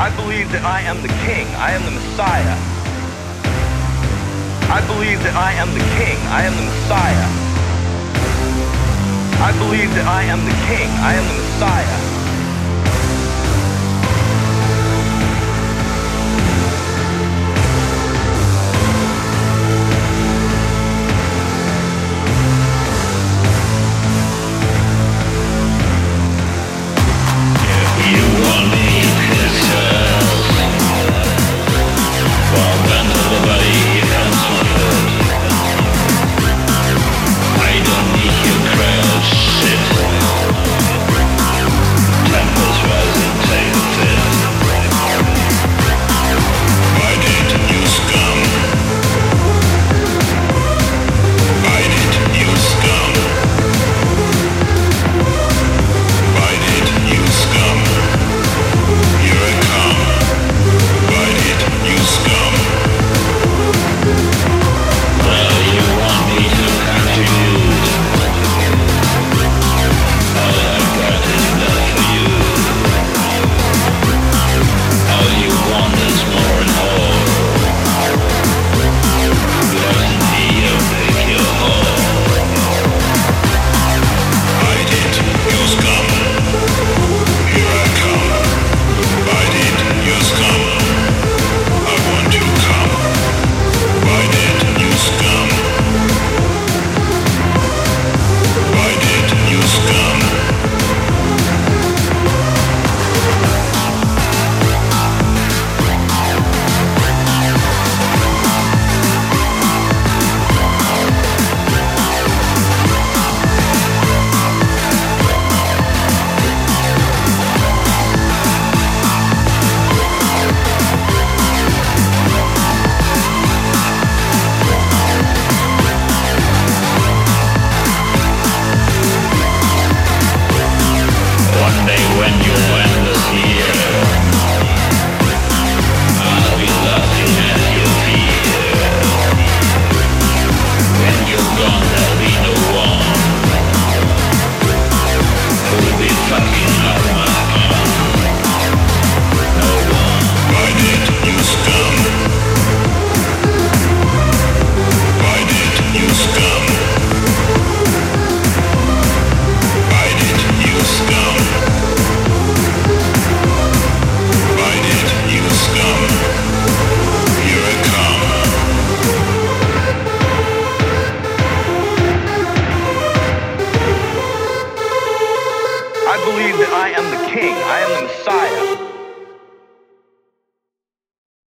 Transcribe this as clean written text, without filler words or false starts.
I believe that I am the king. I am the Messiah. I believe that I am the king. I am the Messiah. I believe that I am the king. I am the Messiah. I believe that I am the king. I am the Messiah.